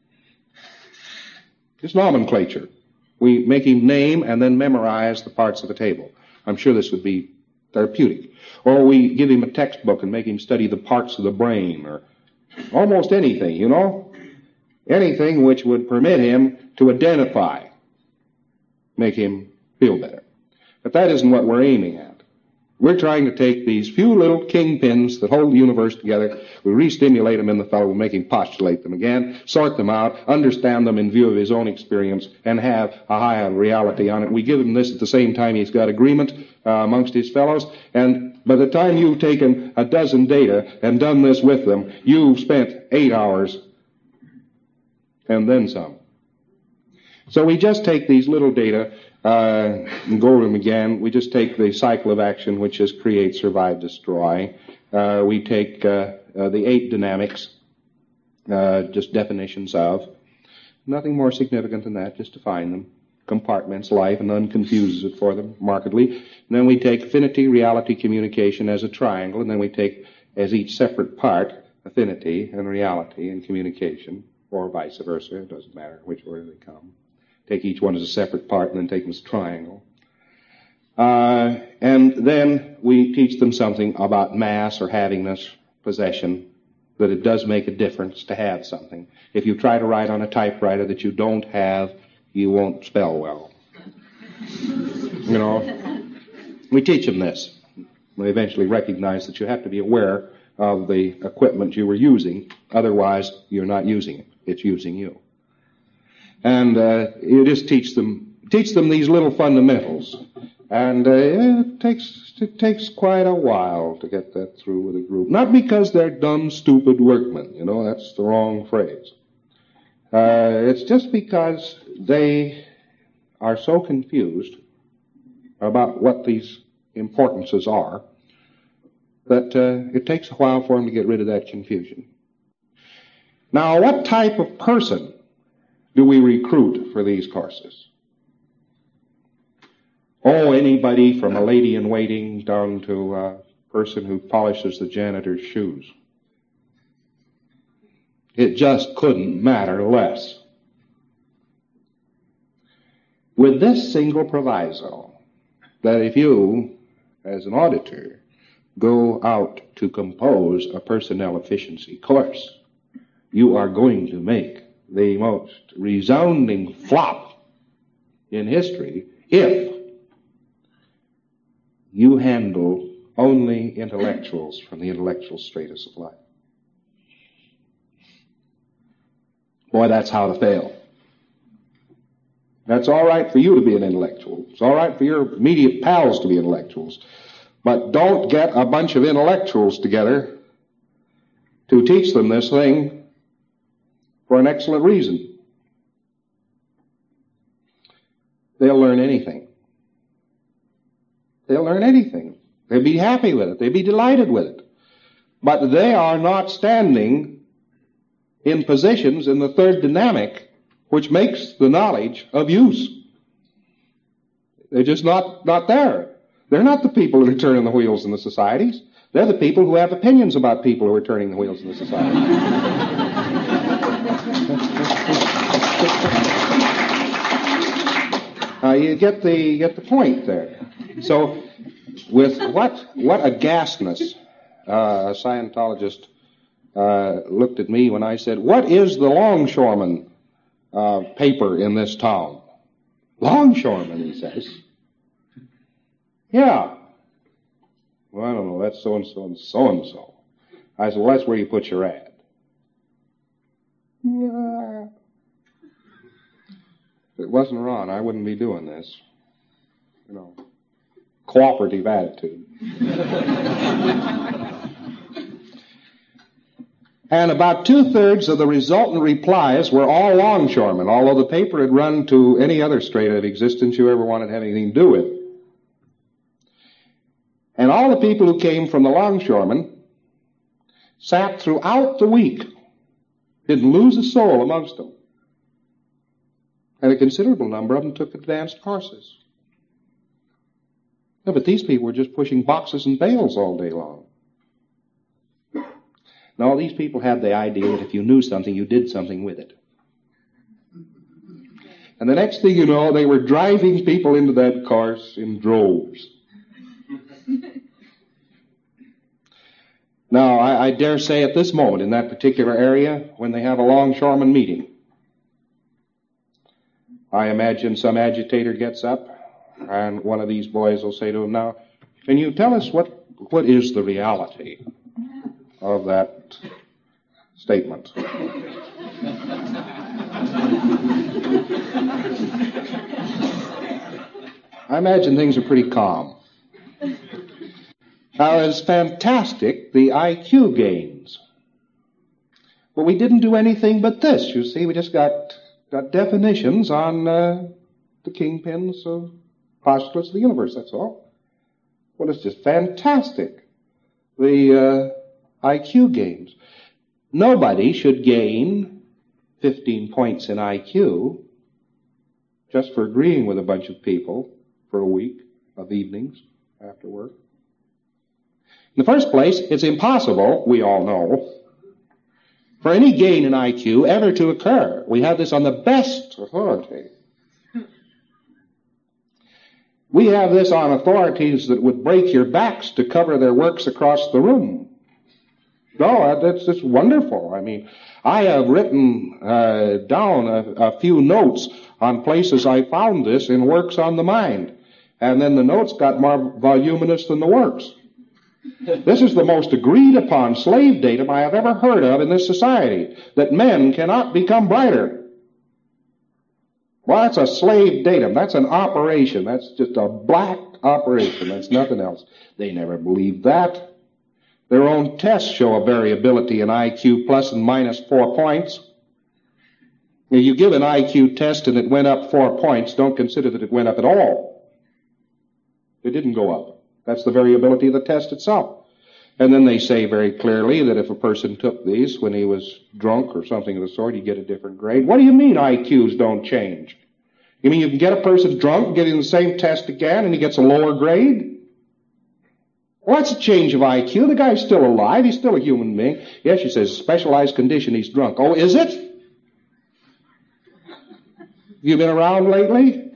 It's nomenclature. We make him name and then memorize the parts of a table. I'm sure this would be therapeutic. Or we give him a textbook and make him study the parts of the brain, or almost anything, you know? Anything which would permit him to identify, make him feel better. But that isn't what we're aiming at. We're trying to take these few little kingpins that hold the universe together, we re-stimulate them in the fellow, we make him postulate them again, sort them out, understand them in view of his own experience, and have a higher reality on it. We give him this at the same time he's got agreement amongst his fellows, and by the time you've taken a dozen data and done this with them, you've spent 8 hours and then some. So we just take these little data and go over them again. We just take the cycle of action, which is create, survive, destroy. We take the 8 dynamics, just definitions of. Nothing more significant than that, just define them. Compartments life and unconfuses it for them markedly. And then we take affinity, reality, communication as a triangle, and then we take as each separate part affinity and reality and communication, or vice versa. It doesn't matter which order they come. Take each one as a separate part and then take them as a triangle. And then we teach them something about mass or havingness, possession, that it does make a difference to have something. If you try to write on a typewriter that you don't have, you won't spell well. You know? We teach them this. We eventually recognize that you have to be aware of the equipment you were using. Otherwise, you're not using it. It's using you. And you just teach them these little fundamentals. And it takes quite a while to get that through with a group. Not because they're dumb, stupid workmen. You know, that's the wrong phrase. It's just because they are so confused about what these importances are that it takes a while for them to get rid of that confusion. Now, what type of person do we recruit for these courses? Oh, anybody from a lady-in-waiting down to a person who polishes the janitor's shoes. It just couldn't matter less. With this single proviso, that if you, as an auditor, go out to compose a personnel efficiency course, you are going to make the most resounding flop in history if you handle only intellectuals from the intellectual stratus of life. Boy, that's how to fail. That's all right for you to be an intellectual. It's all right for your immediate pals to be intellectuals. But don't get a bunch of intellectuals together to teach them this thing for an excellent reason. They'll learn anything. They'll learn anything. They'll be happy with it. They'll be delighted with it. But they are not standing in positions in the third dynamic which makes the knowledge of use. They're just not there. They're not the people who are turning the wheels in the societies. They're the people who have opinions about people who are turning the wheels in the society. You get the point there. So, with what aghastness a Scientologist looked at me when I said, "What is the longshoreman paper in this town?" "Longshoreman," he says. "Yeah." "Well, I don't know, that's so-and-so and so-and-so." I said, "Well, that's where you put your ad." If it wasn't Ron, I wouldn't be doing this. You know, cooperative attitude. And about 2/3 of the resultant replies were all longshoremen, although the paper had run to any other strain of existence you ever wanted to have anything to do with. And all the people who came from the longshoremen sat throughout the week, didn't lose a soul amongst them. And a considerable number of them took advanced courses. No, but these people were just pushing boxes and bales all day long. No, these people had the idea that if you knew something, you did something with it. And the next thing you know, they were driving people into that course in droves. Now, I dare say at this moment in that particular area, when they have a longshoreman meeting, I imagine some agitator gets up and one of these boys will say to him, "Now, can you tell us what is the reality of that statement?" I imagine things are pretty calm. Now, it's fantastic, the IQ gains. Well, we didn't do anything but this, you see. We just got definitions on the kingpins of postulates of the universe, that's all. Well, it's just fantastic, the IQ gains. Nobody should gain 15 points in IQ just for agreeing with a bunch of people for a week of evenings after work. In the first place, it's impossible, we all know, for any gain in IQ ever to occur. We have this on the best authority. We have this on authorities that would break your backs to cover their works across the room. No, that's wonderful. I mean, I have written down a few notes on places I found this in works on the mind. And then the notes got more voluminous than the works. This is the most agreed upon slave datum I have ever heard of in this society, that men cannot become brighter. Well, that's a slave datum. That's an operation. That's just a black operation. That's nothing else. They never believed that. Their own tests show a variability in IQ plus and minus 4 points. If you give an IQ test and it went up 4 points, don't consider that it went up at all. It didn't go up. That's the variability of the test itself. And then they say very clearly that if a person took these when he was drunk or something of the sort, he'd get a different grade. What do you mean IQs don't change? You mean you can get a person drunk, get him the same test again, and he gets a lower grade? Well, that's a change of IQ. The guy's still alive. He's still a human being. Yes, she says, specialized condition, he's drunk. Oh, is it? Have you been around lately?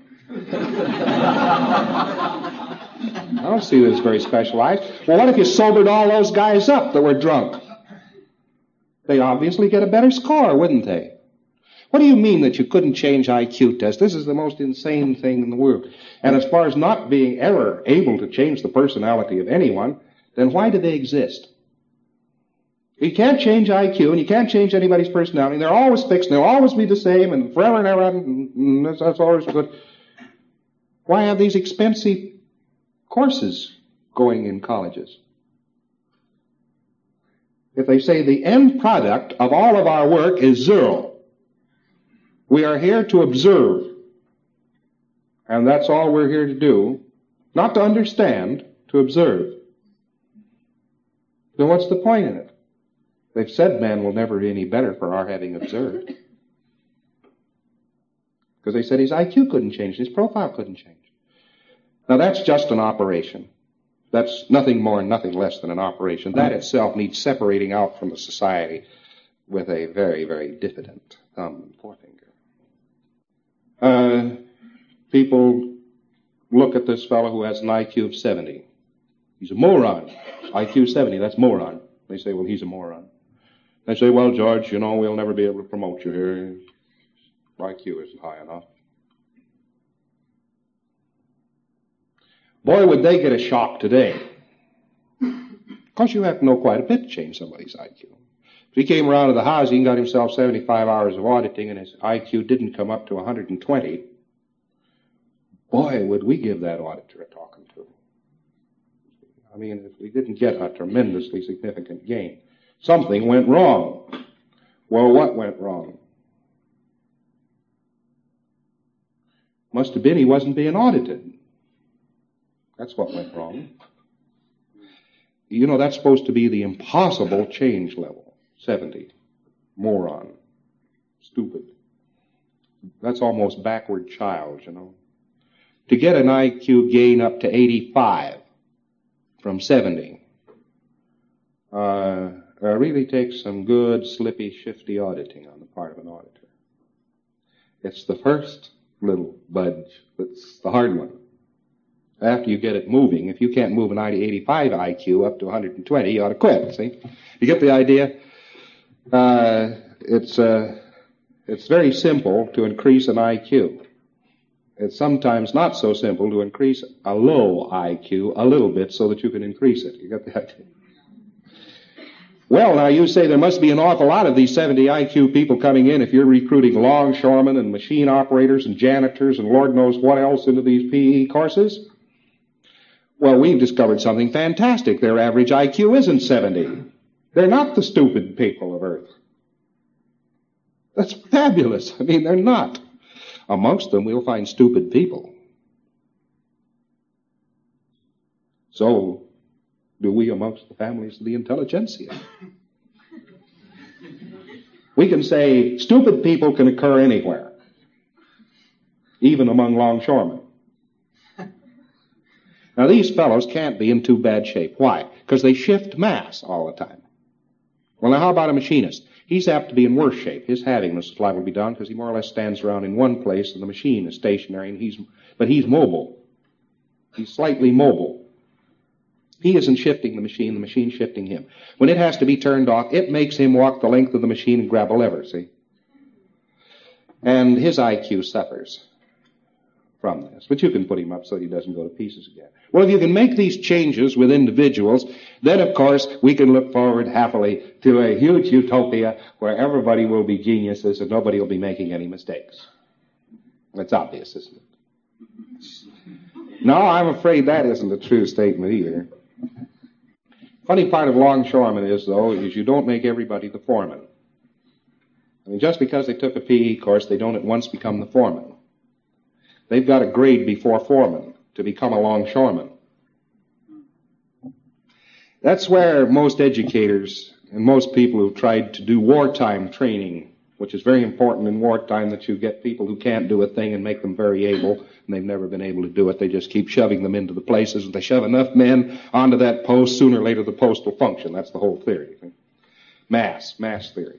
I don't see that it's very specialized. Well, what if you sobered all those guys up that were drunk? They'd obviously get a better score, wouldn't they? What do you mean that you couldn't change IQ tests? This is the most insane thing in the world. And as far as not being ever able to change the personality of anyone, then why do they exist? You can't change IQ, and you can't change anybody's personality. They're always fixed, and they'll always be the same, and forever and ever, and that's always good. Why have these expensive courses going in colleges? If they say the end product of all of our work is zero, we are here to observe, and that's all we're here to do, not to understand, to observe. Then what's the point in it? They've said man will never be any better for our having observed. Because they said his IQ couldn't change, his profile couldn't change. Now that's just an operation. That's nothing more and nothing less than an operation. That itself needs separating out from the society with a very, very diffident thumb and forefinger. People look at this fellow who has an IQ of 70. He's a moron. IQ 70, that's moron. They say, well, he's a moron. They say, well, George, you know, we'll never be able to promote you here. IQ isn't high enough. Boy, would they get a shock today. Because you have to know quite a bit to change somebody's IQ. If he came around to the house, he got himself 75 hours of auditing, and his IQ didn't come up to 120. Boy, would we give that auditor a talking to. I mean, if we didn't get a tremendously significant gain, something went wrong. Well, what went wrong? Must have been he wasn't being audited. That's what went wrong. You know, that's supposed to be the impossible change level. 70. Moron. Stupid. That's almost backward child, you know. To get an IQ gain up to 85 from 70 really takes some good, slippy, shifty auditing on the part of an auditor. It's the first little budge that's the hard one. After you get it moving, if you can't move an 85 IQ up to 120, you ought to quit, see? You get the idea? It's very simple to increase an IQ. It's sometimes not so simple to increase a low IQ a little bit so that you can increase it. You got the idea? Well, now you say there must be an awful lot of these 70 IQ people coming in if you're recruiting longshoremen and machine operators and janitors and Lord knows what else into these PE courses. Well, we've discovered something fantastic. Their average IQ isn't 70. They're not the stupid people of Earth. That's fabulous. I mean, they're not. Amongst them, we'll find stupid people. So, do we amongst the families of the intelligentsia? We can say stupid people can occur anywhere, even among longshoremen. Now, these fellows can't be in too bad shape. Why? Because they shift mass all the time. Well, now, how about a machinist? He's apt to be in worse shape. His having is liable to be done because he more or less stands around in one place and the machine is stationary, and but he's mobile. He's slightly mobile. He isn't shifting the machine's shifting him. When it has to be turned off, it makes him walk the length of the machine and grab a lever, see? And his IQ suffers. from this. But you can put him up so he doesn't go to pieces again. Well, if you can make these changes with individuals, then of course we can look forward happily to a huge utopia where everybody will be geniuses and nobody will be making any mistakes. That's obvious, isn't it? No, I'm afraid that isn't a true statement either. Funny part of longshoremen is, though, is you don't make everybody the foreman. I mean, just because they took a PE course, they don't at once become the foreman. They've got a grade before foreman to become a longshoreman. That's where most educators and most people who've tried to do wartime training, which is very important in wartime, that you get people who can't do a thing and make them very able, and they've never been able to do it. They just keep shoving them into the places, and they shove enough men onto that post, sooner or later the post will function. That's the whole theory. Mass theory.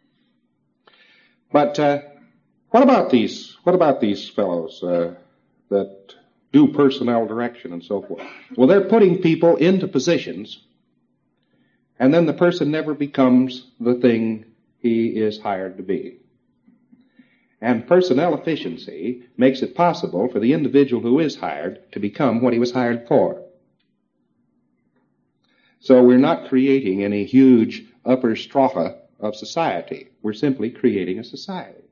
But what about these fellows that do personnel direction and so forth? Well, they're putting people into positions, and then the person never becomes the thing he is hired to be. And personnel efficiency makes it possible for the individual who is hired to become what he was hired for. So we're not creating any huge upper strata of society. We're simply creating a society.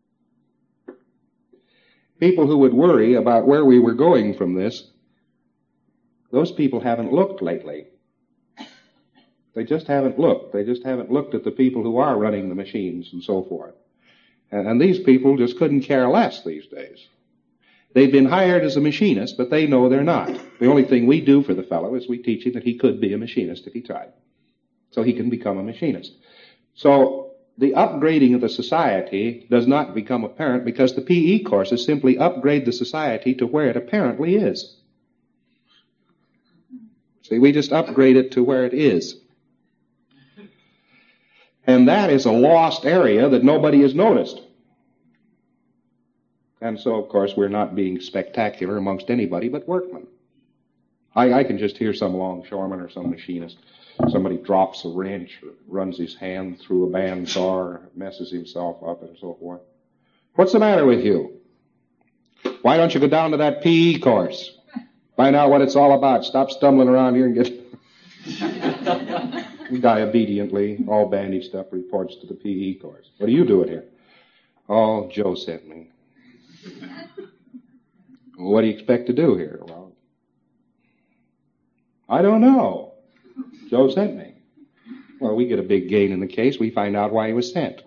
People who would worry about where we were going from this, those people haven't looked lately. They just haven't looked. They just haven't looked at the people who are running the machines and so forth. And these people just couldn't care less these days. They've been hired as a machinist, but they know they're not. The only thing we do for the fellow is we teach him that he could be a machinist if he tried. So he can become a machinist. So the upgrading of the society does not become apparent because the PE courses simply upgrade the society to where it apparently is. See, we just upgrade it to where it is. And that is a lost area that nobody has noticed. And so, of course, we're not being spectacular amongst anybody but workmen. I can just hear some longshoreman or some machinist. Somebody drops a wrench or runs his hand through a bandsaw or messes himself up and so forth. What's the matter with you? Why don't you go down to that PE course? Find out what it's all about. Stop stumbling around here and get... The guy obediently, all bandaged up, reports to the PE course. What are you doing here? Oh, Joe sent me. Well, what do you expect to do here? Well, I don't know. Joe sent me. Well, we get a big gain in the case. We find out why he was sent.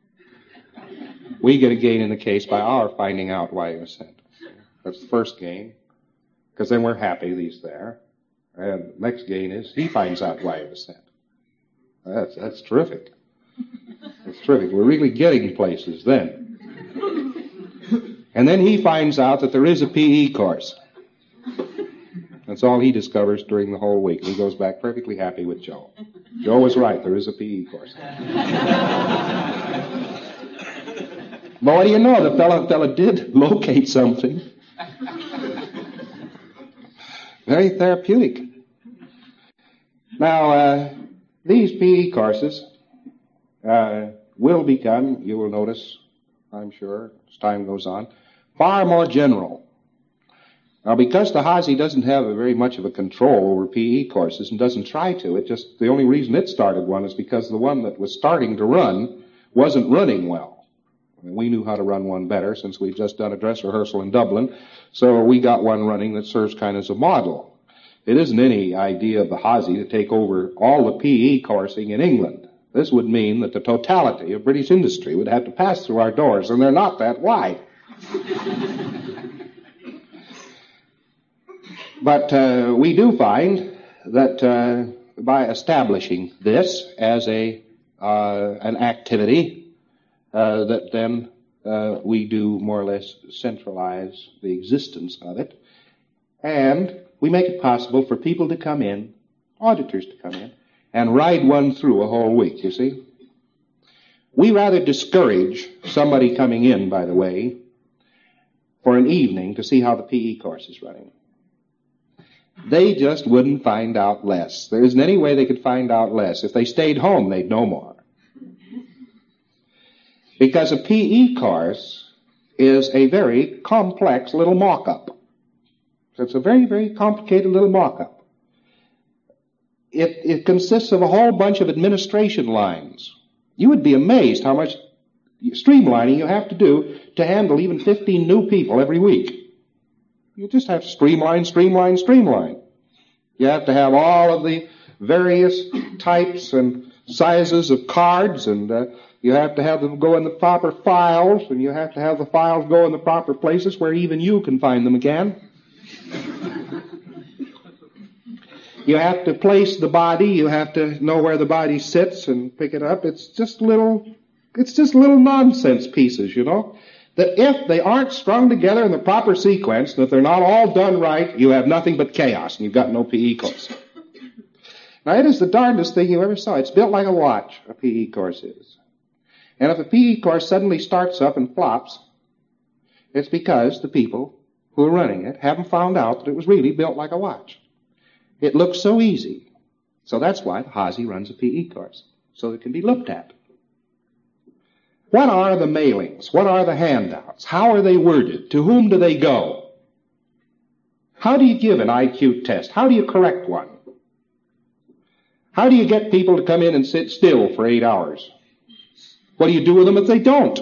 We get a gain in the case by our finding out why he was sent. That's the first gain, because then we're happy he's there. And the next gain is he finds out why he was sent. That's terrific. That's terrific. We're really getting places then. And then he finds out that there is a PE course. That's all he discovers during the whole week. He goes back perfectly happy with Joe. Joe was right. There is a PE course. But what do you know? The fella did locate something. Very therapeutic. Now, these PE courses will become, you will notice, I'm sure, as time goes on, far more general. Now, because the Hazy doesn't have very much of a control over PE courses and doesn't try to, the only reason it started one is because the one that was starting to run wasn't running well. I mean, we knew how to run one better since we'd just done a dress rehearsal in Dublin, so we got one running that serves kind of as a model. It isn't any idea of the Hazy to take over all the PE coursing in England. This would mean that the totality of British industry would have to pass through our doors, and they're not that wide. But we do find that by establishing this as an activity, that then we do more or less centralize the existence of it, and we make it possible for people to come in, auditors to come in, and ride one through a whole week, you see. We rather discourage somebody coming in, by the way, for an evening to see how the PE course is running. They just wouldn't find out less. There isn't any way they could find out less. If they stayed home, they'd know more. Because a PE course is a very complex little mock-up. So it's a very, very complicated little mock-up. It consists of a whole bunch of administration lines. You would be amazed how much streamlining you have to do to handle even 15 new people every week. You just have to streamline. You have to have all of the various types and sizes of cards, and you have to have them go in the proper files, and you have to have the files go in the proper places where even you can find them again. You have to place the body. You have to know where the body sits and pick it up. It's just little nonsense pieces, you know, that if they aren't strung together in the proper sequence, and if they're not all done right, you have nothing but chaos, and you've got no PE course. Now, it is the darndest thing you ever saw. It's built like a watch, a PE course is. And if a PE course suddenly starts up and flops, it's because the people who are running it haven't found out that it was really built like a watch. It looks so easy. So that's why the Hazy runs a PE course, so it can be looked at. What are the mailings? What are the handouts? How are they worded? To whom do they go? How do you give an IQ test? How do you correct one? How do you get people to come in and sit still for 8 hours? What do you do with them if they don't?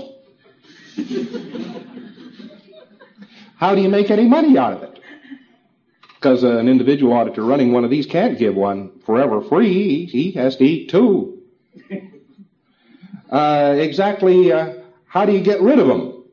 How do you make any money out of it? Because an individual auditor running one of these can't give one forever free. He has to eat too. Exactly how do you get rid of them?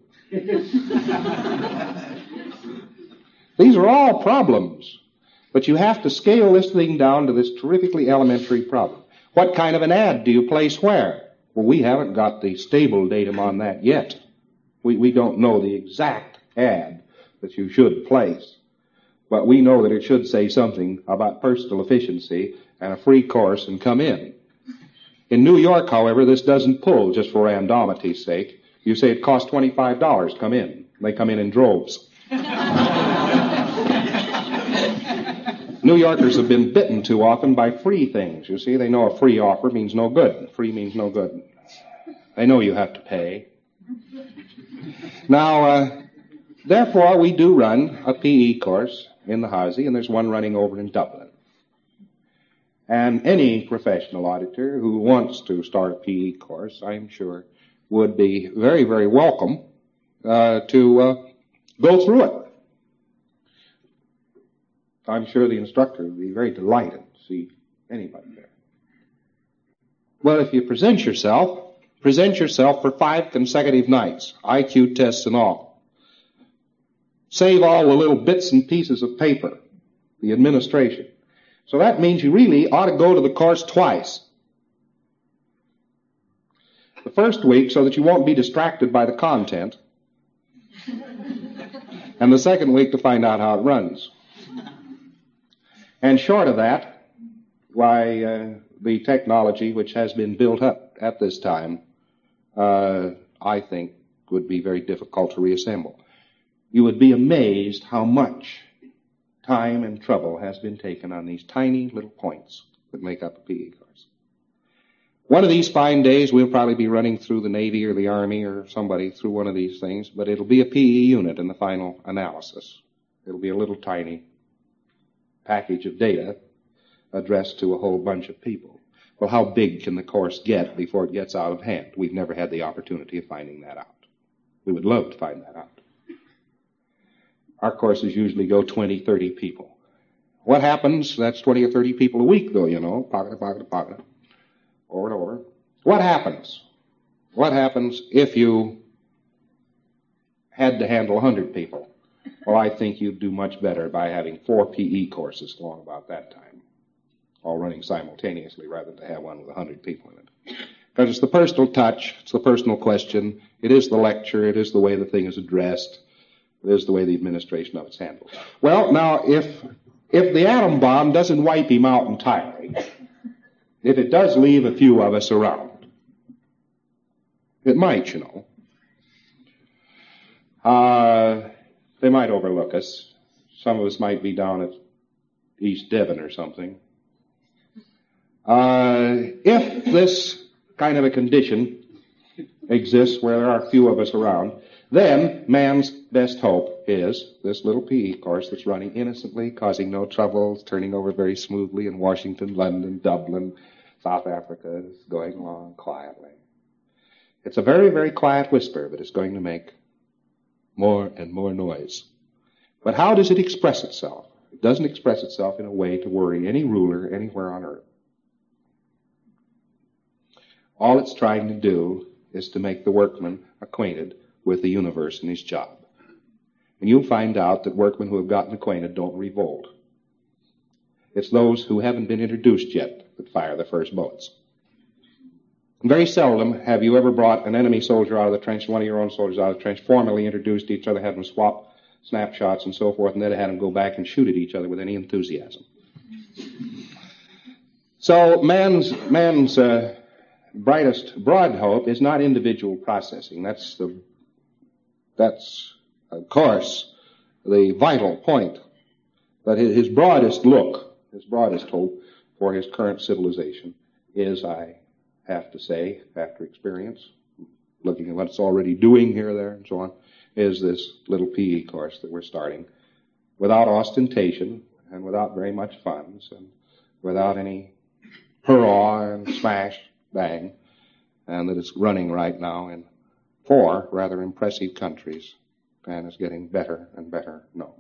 These are all problems. But you have to scale this thing down to this terrifically elementary problem. What kind of an ad do you place where? Well, we haven't got the stable datum on that yet. We don't know the exact ad that you should place. But we know that it should say something about personal efficiency and a free course and come in. In New York, however, this doesn't pull just for randomity's sake. You say it costs $25 to come in. They come in droves. New Yorkers have been bitten too often by free things. You see, they know a free offer means no good. Free means no good. They know you have to pay. Now, therefore, we do run a PE course in the Hazy, and there's one running over in Dublin. And any professional auditor who wants to start a PE course, I'm sure, would be very, very welcome to go through it. I'm sure the instructor would be very delighted to see anybody there. Well, if you present yourself for 5 consecutive nights, IQ tests and all. Save all the little bits and pieces of paper, the administration. So that means you really ought to go to the course twice. The first week so that you won't be distracted by the content, and the second week to find out how it runs. And short of that, why, the technology which has been built up at this time, I think would be very difficult to reassemble. You would be amazed how much time and trouble has been taken on these tiny little points that make up a PE course. One of these fine days, we'll probably be running through the Navy or the Army or somebody through one of these things, but it'll be a PE unit in the final analysis. It'll be a little tiny package of data addressed to a whole bunch of people. Well, how big can the course get before it gets out of hand? We've never had the opportunity of finding that out. We would love to find that out. Our courses usually go 20, 30 people. What happens? That's 20 or 30 people a week, though, you know, pocket to pocket to pocket, over and over. What happens? What happens if you had to handle 100 people? Well, I think you'd do much better by having 4 PE courses along about that time, all running simultaneously rather than to have one with 100 people in it. Because it's the personal touch, it's the personal question, it is the lecture, it is the way the thing is addressed, it is the way the administration of it's handled. Well, now, if the atom bomb doesn't wipe him out entirely, if it does leave a few of us around, it might, you know. They might overlook us. Some of us might be down at East Devon or something. If this kind of a condition exists where there are few of us around, then man's best hope is this little PE course that's running innocently, causing no trouble, turning over very smoothly in Washington, London, Dublin, South Africa, is going along quietly. It's a very, very quiet whisper, but it's going to make more and more noise. But how does it express itself? It doesn't express itself in a way to worry any ruler anywhere on earth. All it's trying to do is to make the workman acquainted with the universe and his job. And you'll find out that workmen who have gotten acquainted don't revolt. It's those who haven't been introduced yet that fire the first bullets. Very seldom have you ever brought an enemy soldier out of the trench, one of your own soldiers out of the trench, formally introduced each other, had them swap snapshots and so forth, and then had them go back and shoot at each other with any enthusiasm. So man's brightest broad hope is not individual processing. That's of course the vital point. But his broadest look, his broadest hope for his current civilization is, I have to say, after experience, looking at what it's already doing here, there, and so on, is this little PE course that we're starting without ostentation and without very much funds and without any hurrah and smash, bang, and that it's running right now in 4 rather impressive countries and is getting better and better known.